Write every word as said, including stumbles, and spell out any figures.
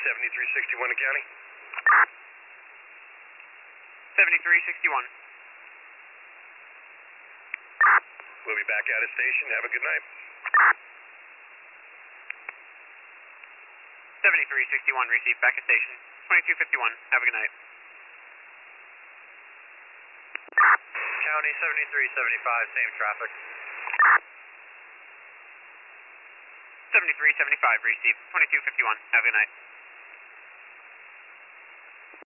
seventy-three sixty-one to county. seventy-three sixty-one. We'll be back out of station. Have a good night. seventy-three sixty-one, received. Back at station. twenty-two fifty-one. Have a good night. County seventy-three seventy-five, same traffic. seventy-three seventy-five, received. twenty-two fifty-one. Have a good night.